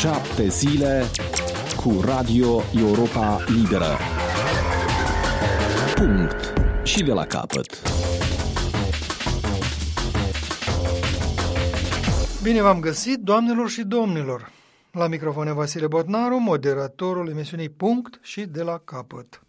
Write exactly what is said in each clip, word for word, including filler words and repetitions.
Șapte zile cu Radio Europa Liberă. Punct. Și de la capăt. Bine v-am găsit, doamnelor și domnilor! La microfon Vasile Botnaru, moderatorul emisiunii Punct și de la capăt.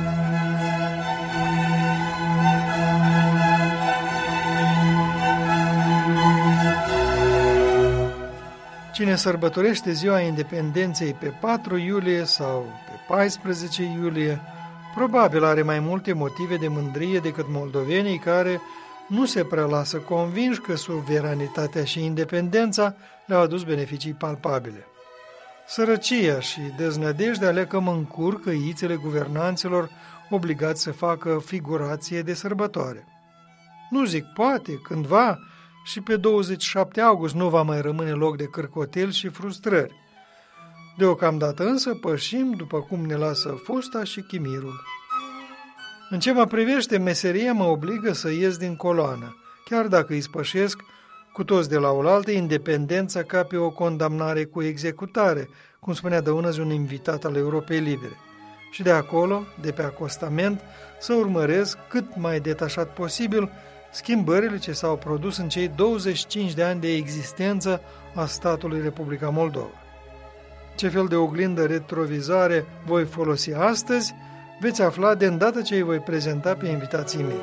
Cine sărbătorește ziua independenței pe patru iulie sau pe paisprezece iulie, probabil are mai multe motive de mândrie decât moldovenii care nu se prea lasă convinși că suveranitatea și independența le-au adus beneficii palpabile. Sărăcia și deznădejdea le cam încurcă ițele guvernanților obligați să facă figurație de sărbătoare. Nu zic poate, cândva, și pe douăzeci și șapte august nu va mai rămâne loc de cârcotel și frustrări. Deocamdată însă pășim după cum ne lasă fosta și chimirul. În ce mă privește, meseria mă obligă să ies din coloană, chiar dacă îi spășesc cu toți de la oaltă independența ca pe o condamnare cu executare, cum spunea dăunăzi un invitat al Europei Libere. Și de acolo, de pe acostament, să urmăresc cât mai detașat posibil schimbările ce s-au produs în cei douăzeci și cinci de ani de existență a statului Republica Moldova. Ce fel de oglindă retrovizare voi folosi astăzi, veți afla de îndată ce îi voi prezenta pe invitații mei.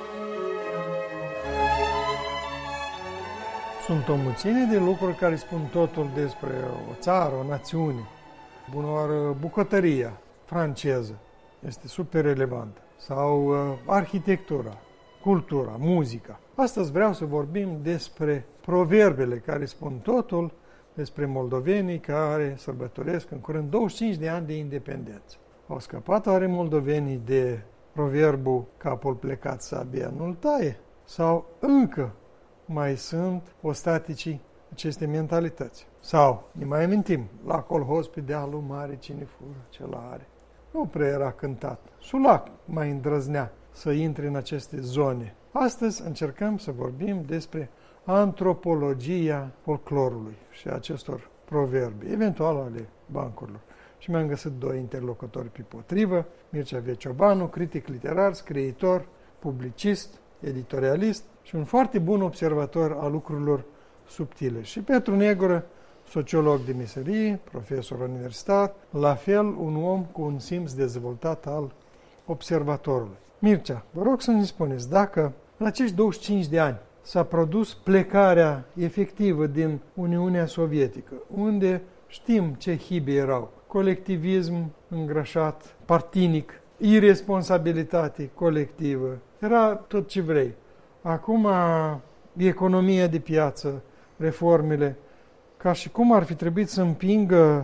Sunt o mulțime de lucruri care spun totul despre o țară, o națiune. Bunoară, bucătăria franceză este super relevantă. Sau uh, arhitectura, cultura, muzica. Astăzi vreau să vorbim despre proverbele care spun totul, despre moldovenii care sărbătoresc în curând douăzeci și cinci de ani de independență. Au scăpat oare moldovenii de proverbul capul plecat sabia nu-l taie? Sau încă mai sunt ostaticii acestei mentalități? Sau, ne mai amintim, la colhoz pe dealul mare cine fură, cel are. Nu prea era cântat. Sulac mai îndrăznea să intre în aceste zone. Astăzi încercăm să vorbim despre antropologia folclorului și acestor proverbe, eventual ale bancurilor. Și mi-am găsit doi interlocutori pe potrivă, Mircea Veciobanu, critic literar, scriitor, publicist, editorialist și un foarte bun observator al lucrurilor subtile. Și Petru Negură, sociolog de meserie, profesor universitar, la fel un om cu un simț dezvoltat al observatorului. Mircea, vă rog să ne spuneți dacă în acești douăzeci și cinci de ani s-a produs plecarea efectivă din Uniunea Sovietică, unde știm ce hibe erau. Colectivism îngrășat, partinic, irresponsabilitate colectivă. Era tot ce vrei. Acum, economia de piață, reformele, ca și cum ar fi trebuit să împingă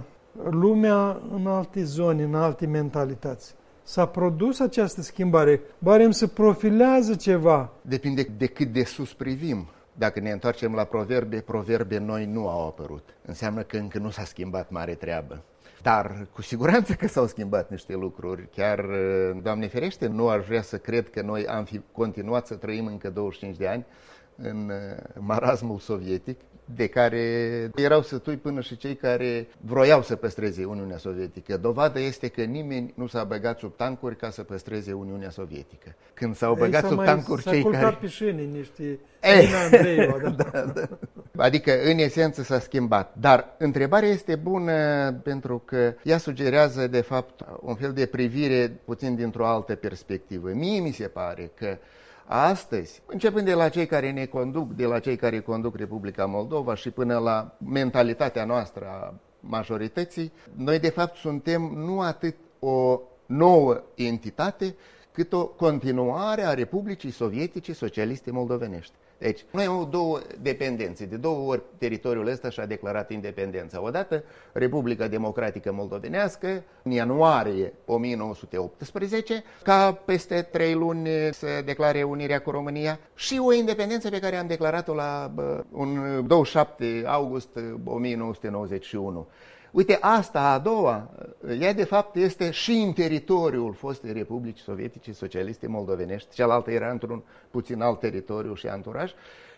lumea în alte zone, în alte mentalități. S-a produs această schimbare, barem se profilează ceva. Depinde de cât de sus privim. Dacă ne întoarcem la proverbe, proverbe noi nu au apărut. Înseamnă că încă nu s-a schimbat mare treabă. Dar cu siguranță că s-au schimbat niște lucruri. Chiar, Doamne ferește, nu aș vrea să cred că noi am fi continuat să trăim încă douăzeci și cinci de ani în marasmul sovietic, de care erau sătui până și cei care vroiau să păstreze Uniunea Sovietică. Dovadă este că nimeni nu s-a băgat sub tancuri ca să păstreze Uniunea Sovietică. Când s-au băgat Ei, sub tancuri cei care... S-a pe șini niște... Andrei, da. Da, da. Adică, în esență, s-a schimbat. Dar întrebarea este bună pentru că ea sugerează, de fapt, un fel de privire puțin dintr-o altă perspectivă. Mie mi se pare că astăzi, începând de la cei care ne conduc, de la cei care conduc Republica Moldova și până la mentalitatea noastră a majorității, noi de fapt suntem nu atât o nouă entitate, cât o continuare a Republicii Sovietice Socialiste Moldovenești. Deci, noi avem două dependențe. De două ori teritoriul ăsta și-a declarat independența. Odată Republica Democratică Moldovenească, în ianuarie o mie nouă sute optsprezece, ca peste trei luni să declare unirea cu România, și o independență pe care am declarat-o la bă, un douăzeci și șapte august o mie nouă sute nouăzeci și unu. Uite, asta a doua, ea de fapt este și în teritoriul fostei Republici Sovietice Socialiste Moldovenești, cealaltă era într-un puțin alt teritoriu și anturaj,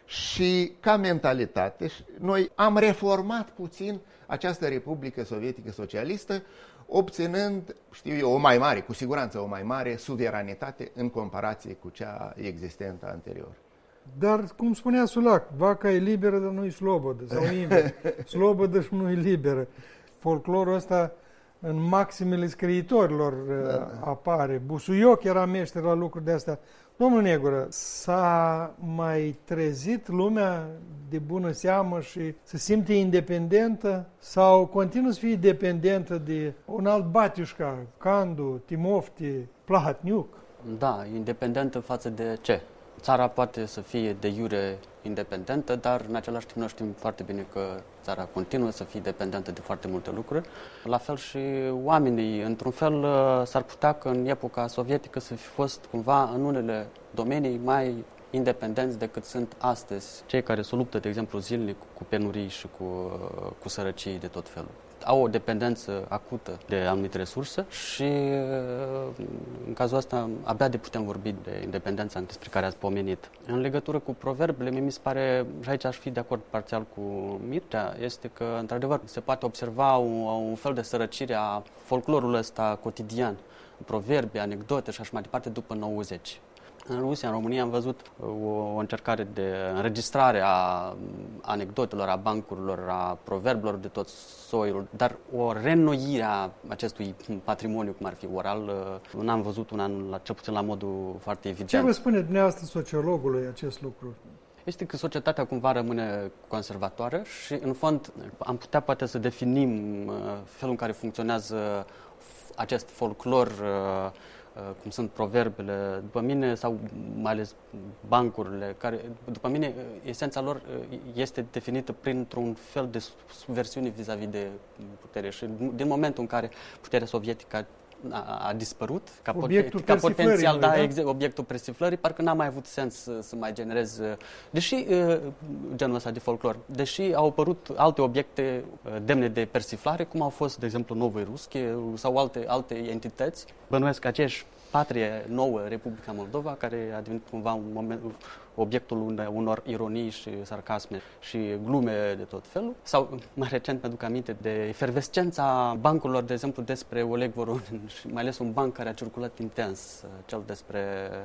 și ca mentalitate noi am reformat puțin această Republică Sovietică Socialistă, obținând, știu eu, o mai mare, cu siguranță o mai mare suveranitate în comparație cu cea existentă anterior. Dar, cum spunea Sulac, vaca e liberă, dar nu e slobodă, sau invers, slobodă și nu e liberă. Folclorul ăsta în maximele scriitorilor da, da. apare. Busuioc era meșter la lucruri de astea. Domnul Negură, s-a mai trezit lumea de bună seamă și se simte independentă sau continuă să fie dependentă de un alt batiușca, Candu, Timofti, Plahatniuc? Da, independentă față de ce? Țara poate să fie de iure independentă, dar în același timp noi știm foarte bine că țara continuă să fie dependentă de foarte multe lucruri. La fel și oamenii, într-un fel, s-ar putea că în epoca sovietică să fi fost cumva în unele domenii mai independenți decât sunt astăzi. Cei care se luptă, de exemplu, zilnic cu penurii și cu, cu sărăcii de tot felul. Au o dependență acută de anumite resurse și în cazul ăsta abia de putem vorbi de independența despre care ați pomenit. În legătură cu proverbele, mi se pare, și aici aș fi de acord parțial cu Mircea, este că într-adevăr se poate observa un, un fel de sărăcire a folclorului ăsta cotidian, proverbe, anecdote și așa mai departe după nouăzeci. În Rusia, în România, am văzut o, o încercare de înregistrare a anecdotelor, a bancurilor, a proverbelor de tot soiul, dar o reînnoire a acestui patrimoniu, cum ar fi oral, n-am văzut un an, la, cel puțin la modul foarte evident. Ce vă spune dumneavoastră sociologului acest lucru? Este că societatea cumva rămâne conservatoare și, în fond, am putea poate să definim felul în care funcționează acest folclor, cum sunt proverbele, după mine, sau mai ales bancurile, care, după mine, esența lor este definită printr-un fel de subversiune vis-a-vis de putere. Și din momentul în care puterea sovietică a, a dispărut, ca, obiectul ca potențial, da, da? Exact, obiectul persiflării, parcă n-a mai avut sens să, să mai genereze, deși genul ăsta de folclor, deși au apărut alte obiecte demne de persiflare, cum au fost, de exemplu, Novoi Rusche sau alte, alte entități. Bănuiesc aceeași patrie nouă, Republica Moldova, care a devenit cumva un moment, obiectul unor ironii și sarcasme și glume de tot felul. Sau, mai recent, mi-aduc aminte de efervescența bancurilor, de exemplu, despre Oleg Voronin și mai ales un banc care a circulat intens, cel despre...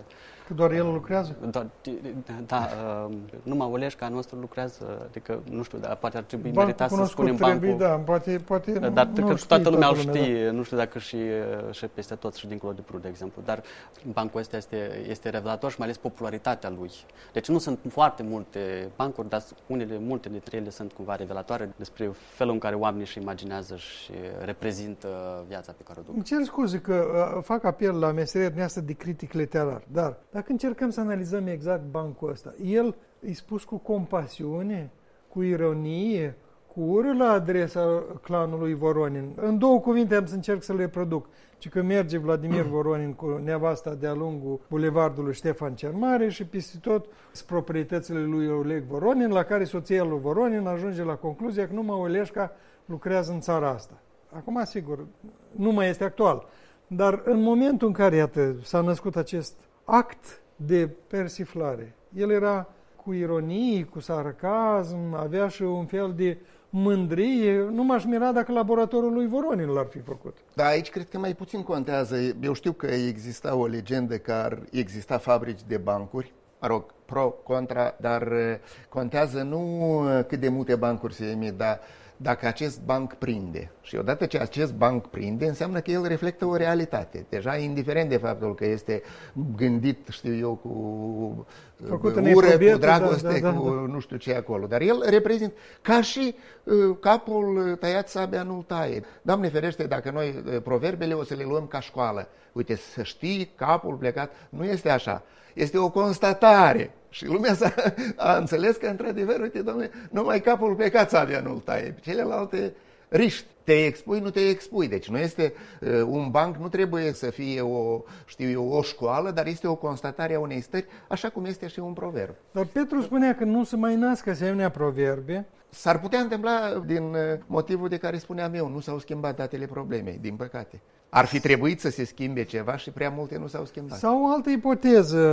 Că doar el lucrează? Doar, da, numai Oleșca nostru lucrează, adică, nu știu, dar poate ar trebui bancul meritat să spunem trebuie, bancul... Da, poate, poate dar nu, că nu toată lumea îl lumea, știe, da. Nu știu dacă și, și peste tot și dincolo de Prut, de exemplu, dar bancul ăsta este, este revelator și mai ales popularitatea lui. Deci nu sunt foarte multe bancuri, dar unele, multe dintre ele sunt cumva revelatoare despre felul în care oamenii își imaginează și reprezintă viața pe care o duc. Îmi cer scuze că uh, fac apel la meseria noastră de critic literar, dar dacă încercăm să analizăm exact bancul ăsta, el e spus cu compasiune, cu ironie, cu ură la adresa clanului Voronin. În două cuvinte am să încerc să le reproduc. Ci că merge Vladimir Voronin cu nevasta de-a lungul bulevardului Ștefan cel Mare și peste tot proprietățile lui Oleg Voronin, la care soția lui Voronin ajunge la concluzia că numai Oleșca lucrează în țara asta. Acum, sigur, nu mai este actual. Dar în momentul în care, iată, s-a născut acest act de persiflare, el era cu ironie, cu sarcasm, avea și un fel de mândrie. Nu m-aș mira dacă laboratorul lui Voronin l-ar fi făcut. Da, aici cred că mai puțin contează. Eu știu că exista o legendă că ar exista fabrici de bancuri, mă rog, pro, contra, dar contează nu cât de multe bancuri se emit, dar dacă acest banc prinde. Și odată ce acest banc prinde, înseamnă că el reflectă o realitate. Deja, indiferent de faptul că este gândit, știu eu, cu făcut ură, cu cu dragoste, da, da, da. cu nu știu ce acolo. Dar el reprezintă, ca și uh, capul tăiat, sabia nu-l taie. Doamne ferește, dacă noi uh, proverbele o să le luăm ca școală. Uite, să știi, capul plecat, nu este așa. Este o constatare. Și lumea s-a, a înțeles că, într-adevăr, uite, domnule, numai capul plecat sabia nu-l taie. Celelalte riști. Te expui, nu te expui. Deci nu este uh, un banc, nu trebuie să fie o, știu eu, o școală, dar este o constatare a unei stări, așa cum este și un proverb. Dar Petru spunea că nu se mai nasc asemenea proverbe. S-ar putea întâmpla din motivul de care spuneam eu, nu s-au schimbat datele problemei, din păcate. Ar fi trebuit să se schimbe ceva și prea multe nu s-au schimbat. Sau o altă ipoteză,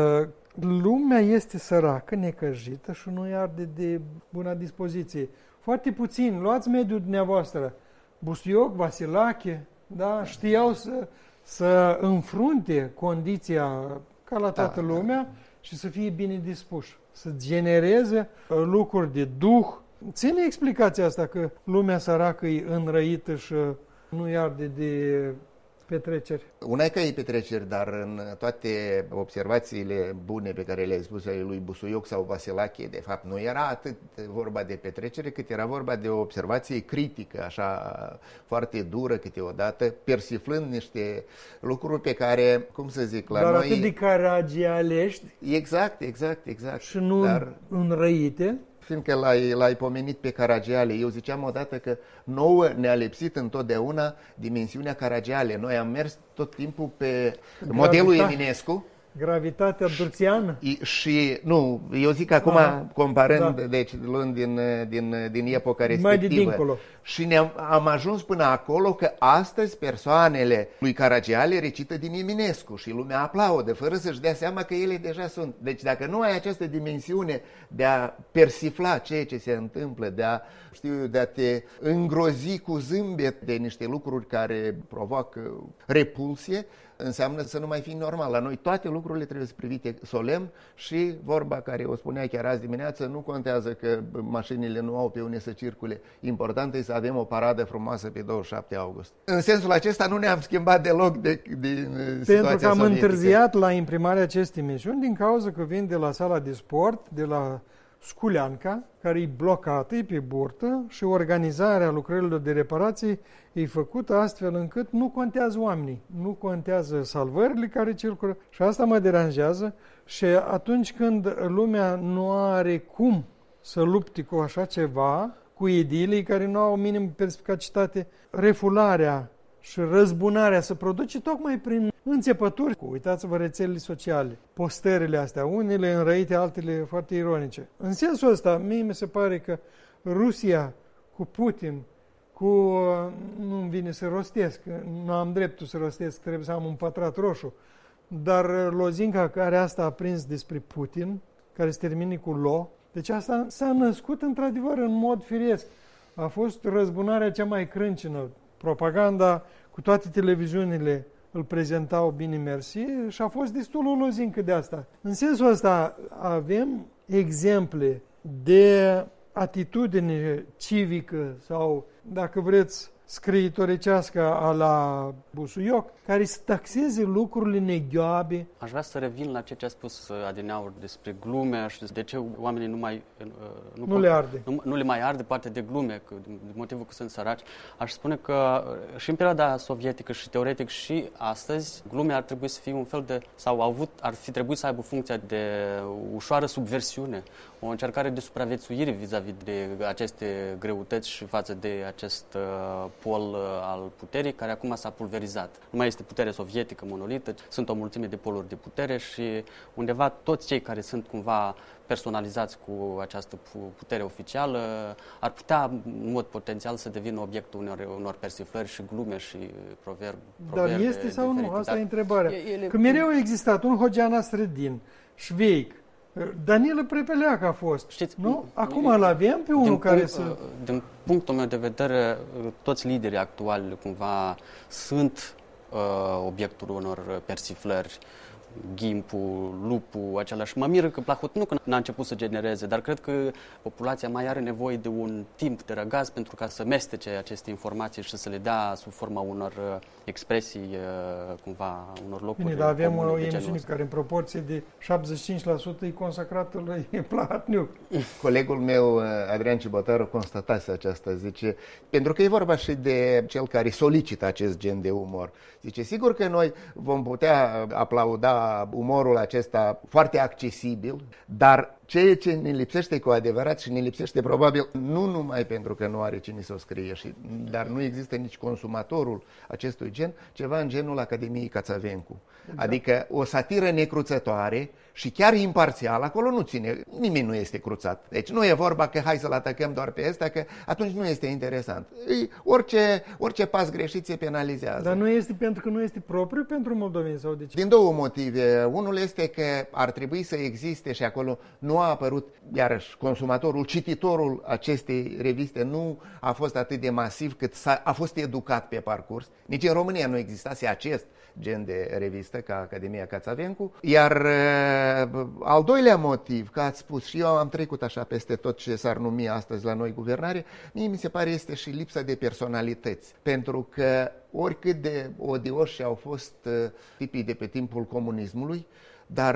lumea este săracă, necăjită și nu-i arde de bună dispoziție. Foarte puțin, luați mediul dumneavoastră, Busuioc, Vasilache, da, știau să, să înfrunte condiția ca la toată da, lumea și să fie bine dispuși, să genereze lucruri de duh. Ține explicația asta că lumea săracă e înrăită și nu-i arde de petreceri. Una e că e petreceri, dar în toate observațiile bune pe care le-ai spus ale lui Busuioc sau Vasilache, de fapt, nu era atât vorba de petrecere, cât era vorba de o observație critică, așa foarte dură câteodată, persiflând niște lucruri pe care, cum să zic, la dar noi... atât de caragialești. Exact, exact, exact. Și nu dar... înrăite. Fiindcă l-ai, l-ai pomenit pe Caragiale, eu ziceam odată că nouă ne-a lipsit întotdeauna dimensiunea Caragiale. Noi am mers tot timpul pe Gravita- modelul Eminescu. Gravitatea durțiană? Și, nu, eu zic acum, Aha, comparând, da. deci luând din, din, din epoca respectivă. Mai de dincolo. Și ne-am am ajuns până acolo că astăzi persoanele lui Caragiale recită din Eminescu și lumea aplaudă, fără să-și dea seama că ele deja sunt. Deci dacă nu ai această dimensiune de a persifla ceea ce se întâmplă, de a, știu, de a te îngrozi cu zâmbet de niște lucruri care provoacă repulsie, înseamnă să nu mai fii normal. La noi toate lucrurile trebuie să privite solemn și vorba care o spunea chiar azi dimineață, nu contează că mașinile nu au pe unde să circule. Important e să avem o paradă frumoasă pe douăzeci și șapte august. În sensul acesta nu ne-am schimbat deloc de, de situația Pentru că am sovietică. întârziat la imprimarea acestei emisiuni din cauza că vin de la sala de sport, de la Sculeanca, care e blocată, e pe burtă și organizarea lucrărilor de reparații e făcută astfel încât nu contează oamenii, nu contează salvările care circulă și asta mă deranjează și atunci când lumea nu are cum să lupte cu așa ceva, cu edilii care nu au minim perspicacitate, refularea și răzbunarea se produce tocmai prin înțepături. Uitați-vă rețelele sociale, postările astea, unele înrăite, altele foarte ironice. În sensul ăsta, mie mi se pare că Rusia cu Putin, cu, nu-mi vine să rostesc, nu am dreptul să rostesc, trebuie să am un pătrat roșu, dar lozinca care asta a prins despre Putin, care se termine cu lo, deci asta s-a născut într-adevăr în mod firesc. A fost răzbunarea cea mai crâncenă. Propaganda cu toate televiziunile îl prezentau bine mersi și a fost destul o lozincă de asta. În sensul ăsta avem exemple de atitudine civică sau, dacă vreți, scriitoricească a la Busuioc, care să taxeze lucrurile neghioabe. Aș vrea să revin la ceea ce a spus Adineaur despre glume și de ce oamenii nu mai... Nu, nu le arde. Nu, nu le mai arde parte de glume, că, de motivul că sunt săraci. Aș spune că și în perioada sovietică și teoretic și astăzi, glume ar trebui să fie un fel de... sau au avut, ar fi trebuit să aibă funcția de ușoară subversiune, o încercare de supraviețuire vis-a-vis de aceste greutăți și față de acest uh, pol uh, al puterii, care acum s-a pulverizat. Nu mai este putere sovietică monolită, sunt o mulțime de poluri de putere și undeva toți cei care sunt cumva personalizați cu această putere oficială ar putea, în mod potențial, să devină obiectul unor, unor persiflări și glume și proverbe. Dar este sau nu? Asta e întrebarea. Ele... Că mereu a existat un Hogeana Strădin, șveic, Danilă Prepeleac a fost, știți, nu? Acum îl avem pe unul care punct, să... Din punctul meu de vedere, toți liderii actuali cumva sunt uh, obiectul unor persiflări. Ghimpu, Lupu, același. Mă miră că Plahotniuc n-a început să genereze, dar cred că populația mai are nevoie de un timp de răgaz pentru ca să mestece aceste informații și să le dea sub forma unor expresii, cumva, unor locuri. Bine, dar avem o emisiune care în proporție de șaptezeci și cinci la sută e consacrată lui Plahotniuc. Colegul meu, Adrian Cibotaru, constatase aceasta, zice, pentru că e vorba și de cel care solicită acest gen de umor. Zice, sigur că noi vom putea aplauda umorul acesta foarte accesibil, dar ceea ce ne lipsește cu adevărat și ne lipsește probabil nu numai pentru că nu are cine să o scrie, și, dar nu există nici consumatorul acestui gen, ceva în genul Academiei Cațavencu. Exact. Adică o satiră necruțătoare și chiar imparțial, acolo nu ține, nimeni nu este cruțat. Deci nu e vorba că hai să-l atacăm doar pe ăsta, că atunci nu este interesant. Orice, orice pas greșit se penalizează. Dar nu este pentru că nu este propriu pentru moldoveni sau de ce? Din două motive. Unul este că ar trebui să existe și acolo nu a apărut, iarăși, consumatorul, cititorul acestei reviste nu a fost atât de masiv cât a a fost educat pe parcurs. Nici în România nu existase acest gen de revistă ca Academia Cațavencu. Iar uh, al doilea motiv, că ați spus, și eu am trecut așa peste tot ce s-ar numi astăzi la noi guvernare, mie mi se pare este și lipsa de personalități. Pentru că oricât de odioși au fost uh, tipii de pe timpul comunismului, dar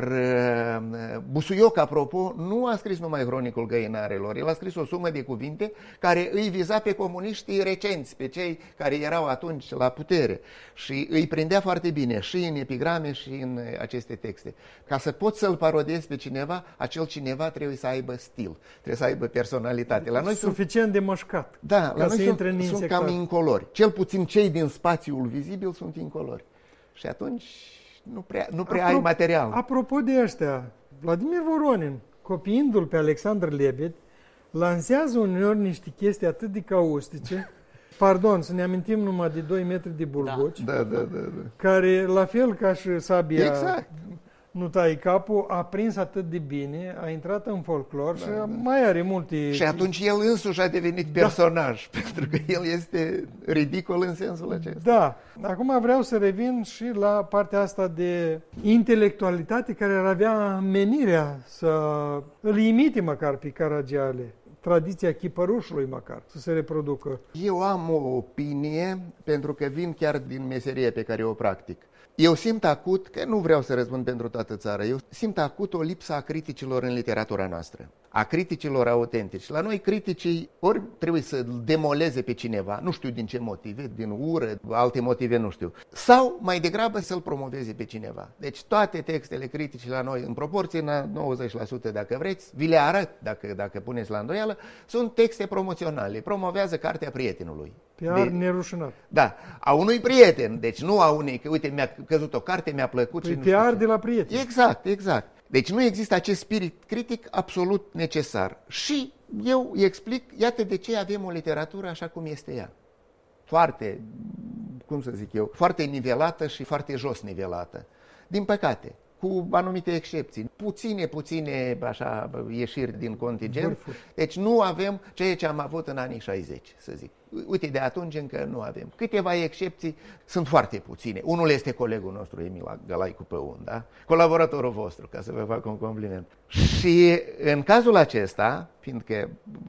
uh, Busuioc, apropo, nu a scris numai Hronicul Găinarelor, el a scris o sumă de cuvinte care îi viza pe comuniștii recenți, pe cei care erau atunci la putere, și îi prindea foarte bine și în epigrame și în aceste texte. Ca să poți să-l parodiezi pe cineva, acel cineva trebuie să aibă stil, trebuie să aibă personalitate. La noi suficient sunt... de mășcat. Da, la noi sunt, sunt cam incolori. Cel puțin cei din spațiul vizibil sunt incolori. Și atunci nu prea, nu prea Apro- ai material. Apropo de ăștia, Vladimir Voronin, copiindu-l pe Alexandru Lebed, lansează uneori niște chestii atât de caustice, pardon, să ne amintim numai de doi metri de Bulgoci, da. Da, da, da, da. care, la fel ca și sabia exact. Nu tai capul, a prins atât de bine, a intrat în folclor, da, și da. mai are multe... Și atunci el însuși a devenit personaj, da. pentru că el este ridicol în sensul acesta. Da. Acum vreau să revin și la partea asta de intelectualitate care ar avea menirea să îl imite măcar pe Caragiale. Tradiția chipărușului măcar, să se reproducă. Eu am o opinie, pentru că vin chiar din meseria pe care o practic. Eu simt acut, că nu vreau să răspund pentru toată țara, eu simt acut o lipsă a criticilor în literatura noastră, a criticilor autentici. La noi criticii ori trebuie să demoleze pe cineva, nu știu din ce motive, din ură, alte motive nu știu, sau mai degrabă să-l promoveze pe cineva. Deci toate textele critice la noi, în proporție la nouăzeci la sută dacă vreți, vi le arăt dacă, dacă puneți la îndoială, sunt texte promoționale, promovează cartea prietenului. P R nerușinat. Da, a unui prieten, deci nu a unei, că uite, mi-a căzut o carte, mi-a plăcut. Păi și nu P R de la prieten. Exact, exact. Deci nu există acest spirit critic absolut necesar. Și eu îi explic, iată de ce avem o literatură așa cum este ea. Foarte, cum să zic eu, foarte nivelată și foarte jos nivelată. Din păcate, cu anumite excepții, puține, puține așa, ieșiri din contingent. Vârfuri. Deci nu avem ceea ce am avut în anii șaizeci, să zic. Uite, de atunci încă nu avem. Câteva excepții sunt foarte puține. Unul este colegul nostru, Emil Galaicu Păun, da? Colaboratorul vostru, ca să vă fac un compliment. Și în cazul acesta, fiindcă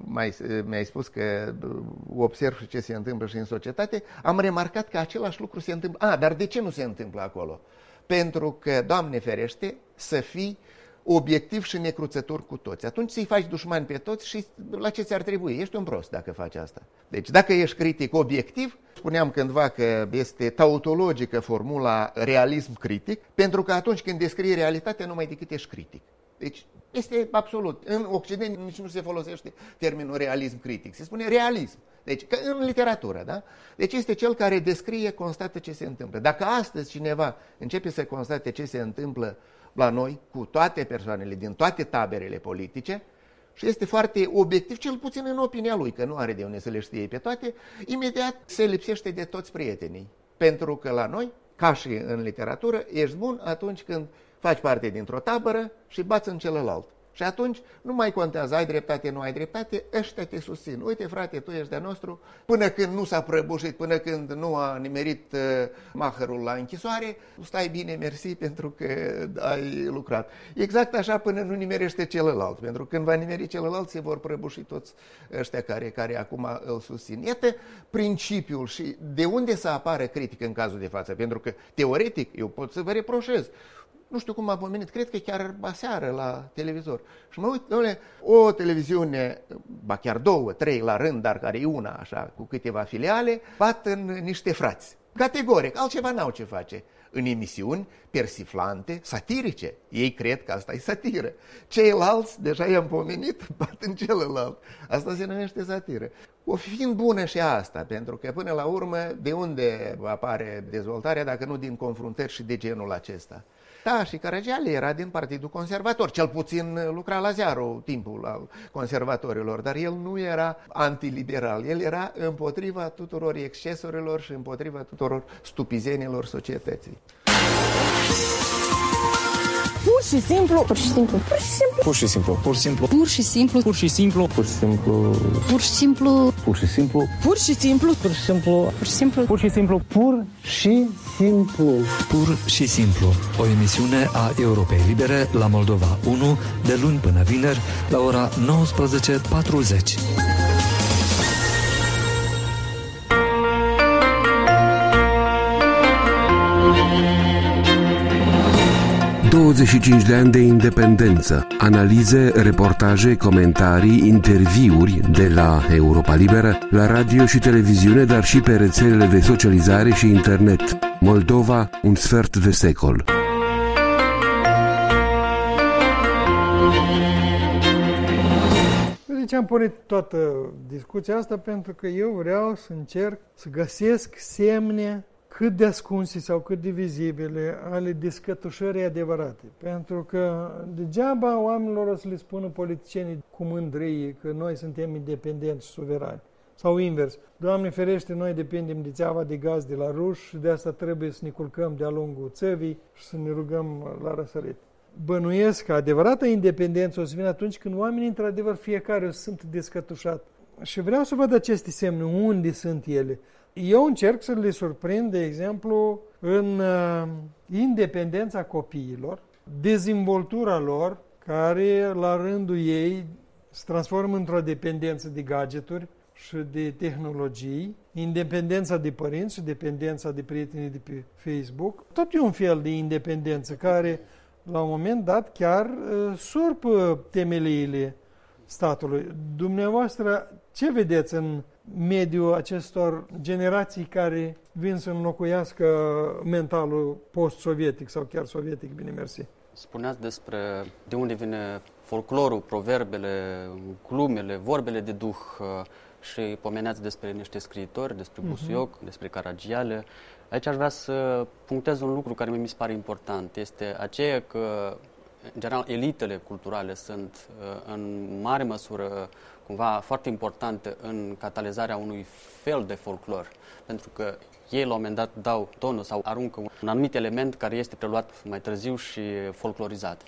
mi-ai spus că observ și ce se întâmplă și în societate, am remarcat că același lucru se întâmplă. Ah, dar de ce nu se întâmplă acolo? Pentru că, Doamne ferește, să fii obiectiv și necruțător cu toți. Atunci să-i faci dușmani pe toți și la ce ți-ar trebui? Ești un prost dacă faci asta. Deci dacă ești critic obiectiv, spuneam cândva că este tautologică formula realism critic, pentru că atunci când descrii realitatea, numai decât ești critic. Deci este absolut. În Occident nici nu se folosește termenul realism critic, se spune realism. Deci, că în literatură, da? Deci este cel care descrie, constată ce se întâmplă. Dacă astăzi cineva începe să constate ce se întâmplă la noi, cu toate persoanele din toate taberele politice, și este foarte obiectiv, cel puțin în opinia lui, că nu are de unde să le știe pe toate, imediat se lipsește de toți prietenii. Pentru că la noi, ca și în literatură, ești bun atunci când faci parte dintr-o tabără și bați în celălalt. Și atunci nu mai contează, ai dreptate, nu ai dreptate, ăștia te susțin. Uite, frate, tu ești de-a nostru, până când nu s-a prăbușit, până când nu a nimerit uh, mahărul la închisoare, stai bine, mersi, pentru că ai lucrat. Exact așa până nu nimerește celălalt, pentru că când va nimeri celălalt, se vor prăbuși toți ăștia care, care acum îl susțin. Iată principiul și de unde să apară critică în cazul de față, pentru că, teoretic, eu pot să vă reproșez. Nu știu cum a pomenit, cred că chiar aseară la televizor. Și mă uit, dom'le, o televiziune, ba chiar două, trei la rând, dar care e una așa, cu câteva filiale, bat în niște frați. Categoric, altceva n-au ce face. în emisiuni persiflante, satirice. Ei cred că asta e satiră. Ceilalți, deja i-am pomenit, bat în celălalt. Asta se numește satiră. O fi fiind bună și asta, pentru că până la urmă, de unde apare dezvoltarea dacă nu din confruntări și de genul acesta? Da, și Caragiale era din Partidul Conservator, cel puțin lucra la Ziarul timpul al conservatorilor, dar el nu era antiliberal, el era împotriva tuturor excesurilor și împotriva tuturor stupizenilor societății. Pur și simplu, pur și simplu, Pur și simplu. Pur și simplu. pur și simplu, Pur și simplu. Pur și simplu. pur și simplu, Pur și simplu. pur și simplu, Pur și simplu. pur și simplu, Pur și simplu. Pur și simplu. Pur și simplu, o emisiune a Europei Libere la Moldova unu, de luni până vineri, la ora nouăsprezece patruzeci. douăzeci și cinci de ani de independență, analize, reportaje, comentarii, interviuri de la Europa Liberă, la radio și televiziune, dar și pe rețelele de socializare și internet. Moldova, un sfert de secol. Deci am pornit toată discuția asta pentru că eu vreau să încerc să găsesc semne cât de ascunse sau cât de vizibile ale descătușării adevărate. Pentru că degeaba oamenilor o să le spună politicienii cu mândrie că noi suntem independenți și suverani. Sau invers. Doamne ferește, noi depindem de țeava de gaz de la ruși și de asta trebuie să ne culcăm de-a lungul țăvii și să ne rugăm la răsărit. Bănuiesc că adevărata independență o să vină atunci când oamenii, într-adevăr, fiecare o să sunt descătușat. Și vreau să văd aceste semne, unde sunt ele. Eu încerc să le surprind, de exemplu, în uh, independența copiilor, dezvoltura lor, care la rândul ei se transformă într-o dependență de gadgeturi și de tehnologii, independența de părinți și dependența de prietenii de pe Facebook. Tot e un fel de independență care, la un moment dat, chiar uh, surpă temeliile statului. Dumneavoastră, ce vedeți în mediul acestor generații care vin să înlocuiască mentalul post-sovietic sau chiar sovietic, bine mersi? Spuneați despre de unde vine folclorul, proverbele, glumele, vorbele de duh și pomeneați despre niște scriitori, despre Busuioc, uh-huh. despre Caragiale. Aici aș vrea să punctez un lucru care mi se pare important. Este aceea că, în general, elitele culturale sunt în mare măsură cumva foarte importante în catalizarea unui fel de folclor, pentru că ei la un moment dat dau tonul sau aruncă un anumit element care este preluat mai târziu și folclorizat.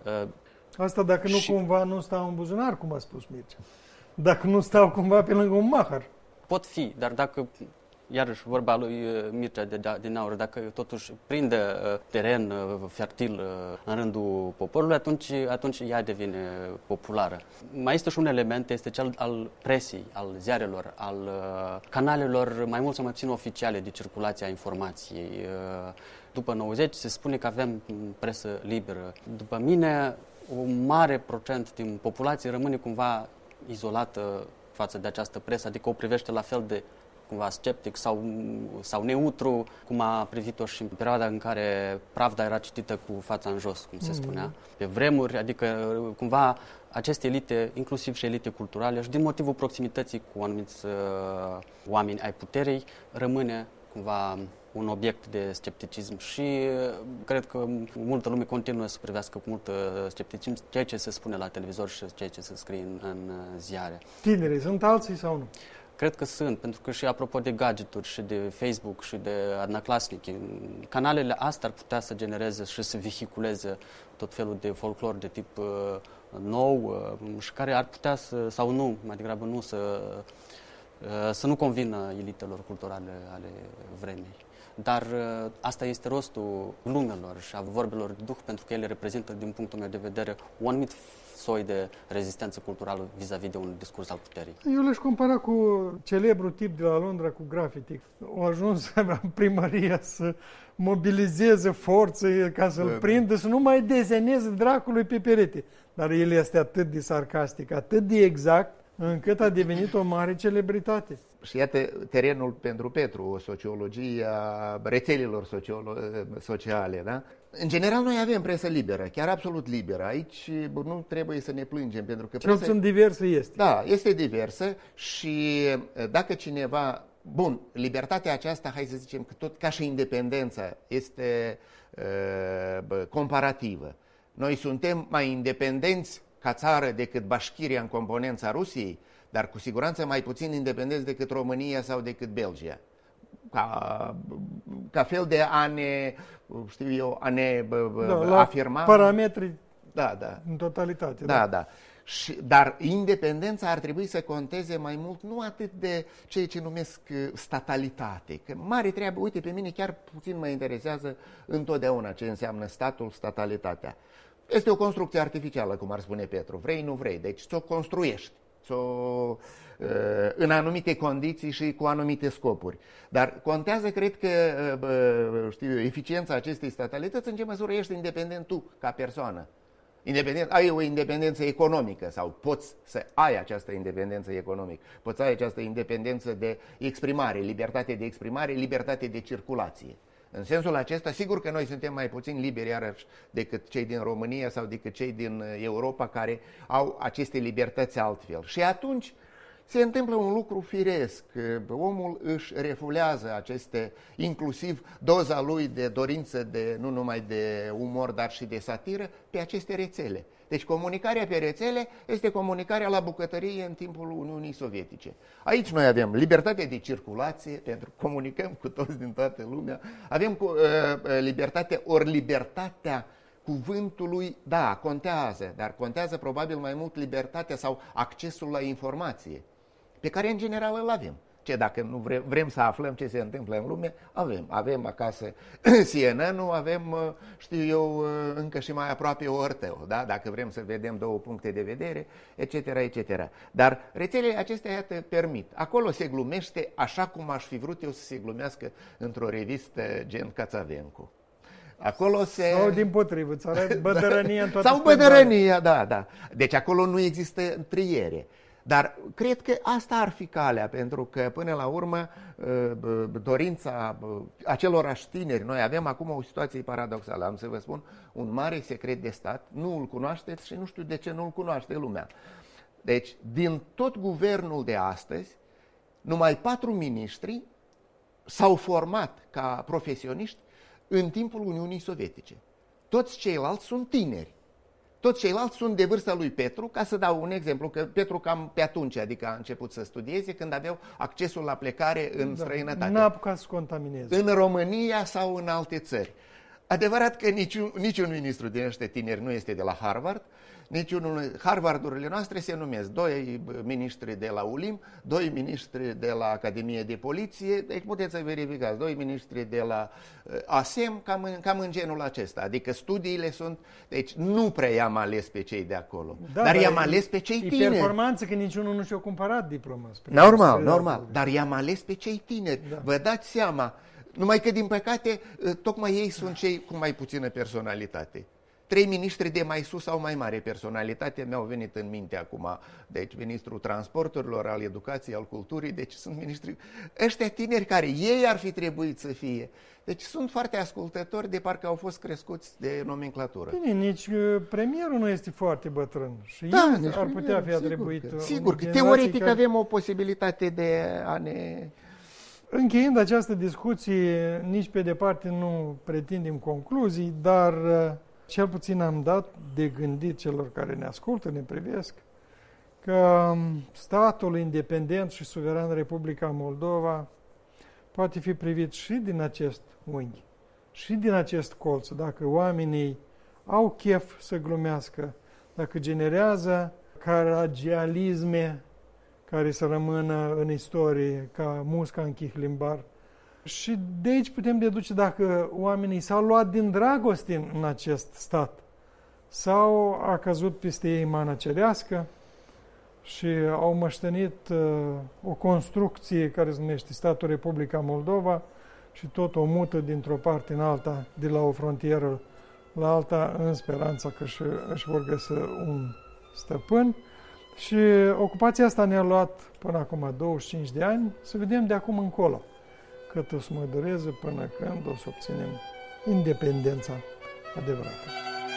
Asta dacă nu și... cumva nu stau în buzunar, cum a spus Mircea. Dacă nu stau cumva pe lângă un mahăr. Pot fi, dar dacă, iarăși vorba lui Mircea de, din aur, dacă totuși prinde teren fertil în rândul poporului, atunci, atunci ea devine populară. Mai este și un element, este cel al presii, al ziarelor, al canalelor mai mult sau mai puțin oficiale de circulație a informației. După nouăzeci se spune că avem presă liberă. După mine, un mare procent din populație rămâne cumva izolată față de această presă, adică o privește la fel de cumva sceptic sau, sau neutru, cum a privit-o și în perioada în care Pravda era citită cu fața în jos, cum se spunea. Pe vremuri, adică cumva aceste elite, inclusiv și elite culturale, și din motivul proximității cu anumiți uh, oameni ai puterii, rămâne cumva un obiect de scepticism și uh, cred că multă lume continuă să privească cu mult scepticism ceea ce se spune la televizor și ceea ce se scrie în, în ziare. Tinerii sunt alții sau nu? Cred că sunt, pentru că și apropo de gadgeturi și de Facebook și de Adnăclasnic, canalele astea ar putea să genereze și să vehiculeze tot felul de folclor de tip uh, nou uh, și care ar putea să, sau nu, mai degrabă nu, să, uh, să nu convină elitelor culturale ale vremii. Dar uh, asta este rostul glumelor și a vorbelor de duh, pentru că ele reprezintă, din punctul meu de vedere, un anumit soi de rezistență culturală vis-a-vis de un discurs al puterii. Eu le-aș compara cu celebrul tip de la Londra cu graffiti. Au ajuns în primăria să mobilizeze forțe ca să-l da, prindă, să nu mai deseneze dracului pe perete. Dar el este atât de sarcastic, atât de exact, încât a devenit o mare celebritate. Și iată terenul pentru Petru, o sociologie a rețelelor sociale. Da? În general, noi avem presă liberă, chiar absolut liberă. Aici nu trebuie să ne plângem, pentru că Cel puțin diversă este. Da, este diversă și dacă cineva... Bun, libertatea aceasta, hai să zicem că tot ca și independența este uh, comparativă. Noi suntem mai independenți ca țară decât Bașchiria în componența Rusiei, dar cu siguranță mai puțin independenți decât România sau decât Belgia. Ca, ca fel de a ne, știu eu, a ne da, afirma... parametri da, da. în totalitate. Da, da. da. Și, dar independența ar trebui să conteze mai mult, nu atât de ceea ce numesc statalitate. Că mare treabă, uite, pe mine chiar puțin mă interesează întotdeauna ce înseamnă statul, statalitatea. Este o construcție artificială, cum ar spune Petru. Vrei, nu vrei. Deci ți-o construiești. Ți-o, în anumite condiții și cu anumite scopuri. Dar contează, cred că, știu eu, eficiența acestei statalități în ce măsură ești independent tu, ca persoană. Independent, ai o independență economică sau poți să ai această independență economică, poți să ai această independență de exprimare, libertate de exprimare, libertate de circulație. În sensul acesta, sigur că noi suntem mai puțin liberi iarăși decât cei din România sau decât cei din Europa care au aceste libertăți altfel. Și atunci se întâmplă un lucru firesc. Omul își refulează aceste, inclusiv doza lui de dorință de, nu numai de umor, dar și de satiră, pe aceste rețele. Deci comunicarea pe rețele este comunicarea la bucătărie în timpul Uniunii Sovietice. Aici noi avem libertate de circulație, pentru că comunicăm cu toți din toată lumea, avem cu, uh, libertate, ori libertatea cuvântului, da, contează, dar contează probabil mai mult libertatea sau accesul la informație, pe care în general îl avem. Ce dacă nu vrem, vrem să aflăm ce se întâmplă în lume, avem. Avem acasă C N N-ul, avem, știu eu, încă și mai aproape O R T-ul, da? Dacă vrem să vedem două puncte de vedere, et cetera, et cetera. Dar rețelele acestea, iată, permit. Acolo se glumește așa cum aș fi vrut eu să se glumească într-o revistă gen Cațavencu. Acolo se... Sau dimpotrivă, ți arăt bădărănia în toată Sau bădărănia, da, da. Deci acolo nu există triere. Dar cred că asta ar fi calea, pentru că până la urmă dorința acelorași tineri, noi avem acum o situație paradoxală, am să vă spun, un mare secret de stat, nu îl cunoașteți și nu știu de ce nu îl cunoaște lumea. Deci, din tot guvernul de astăzi, numai patru miniștri s-au format ca profesioniști în timpul Uniunii Sovietice. Toți ceilalți sunt tineri. Toți ceilalți sunt de vârsta lui Petru, ca să dau un exemplu, că Petru cam pe atunci, adică a început să studieze, când aveau accesul la plecare în da, străinătate. N-a apucat să contamineze. În România sau în alte țări. Adevărat că niciun, niciun ministru din ăștia tineri nu este de la Harvard, niciunul, Harvardurile noastre se numesc doi miniștri de la U L I M, doi miniștri de la Academie de Poliție, deci puteți să verificați, doi miniștri de la A S E M, cam în, cam în genul acesta. Adică studiile sunt, deci nu prea i-am ales pe cei de acolo, da, dar, dar i-am ales pe cei tineri. E performanță că niciunul nu și-a cumpărat diploma. Normal, normal, dar i-am ales pe cei tineri. Da. Vă dați seama, numai că din păcate, tocmai ei sunt cei cu mai puțină personalitate. Trei miniștri de mai sus sau mai mare personalitate mi-au venit în minte acum. Deci ministrul transporturilor, al educației, al culturii, deci sunt miniștri, ăștia tineri care ei ar fi trebuit să fie. Deci sunt foarte ascultători, de parcă au fost crescuți de nomenclatură. Bine, nici premierul nu este foarte bătrân și da, el ar putea fi atribuit. Sigur că, sigur că teoretic care... avem o posibilitate de a ne... Încheiind această discuție, nici pe departe nu pretindem concluzii, dar cel puțin am dat de gândit celor care ne ascultă, ne privesc, că statul independent și suveran Republica Moldova poate fi privit și din acest unghi, și din acest colț, dacă oamenii au chef să glumească, dacă generează caragialisme care să rămână în istorie ca musca în chihlimbar. Și de aici putem deduce dacă oamenii s-au luat din dragoste în acest stat sau a căzut peste ei mana cerească și au măștenit uh, o construcție care se numește Statul Republica Moldova și tot o mută dintr-o parte în alta, de la o frontieră la alta, în speranța că își, își vor găsi un stăpân. Și ocupația asta ne-a luat până acum douăzeci și cinci de ani, să vedem de acum încolo cât o să mă dureze până când o să obținem independența adevărată.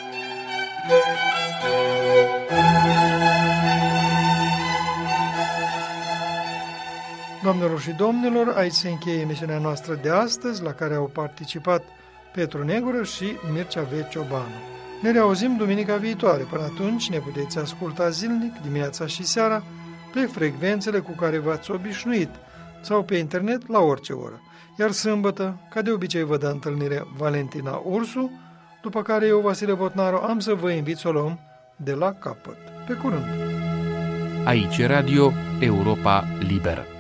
Doamnelor și domnilor, aici se încheie emisiunea noastră de astăzi, la care au participat Petru Negură și Mircea V. Ciobanu. Ne reauzim duminica viitoare. Până atunci ne puteți asculta zilnic, dimineața și seara, pe frecvențele cu care v-ați obișnuit sau pe internet la orice oră. Iar sâmbătă, ca de obicei, vă dă întâlnire Valentina Ursu, după care eu, Vasile Botnaru, am să vă invit să o luăm de la capăt. Pe curând! Aici Radio Europa Liberă.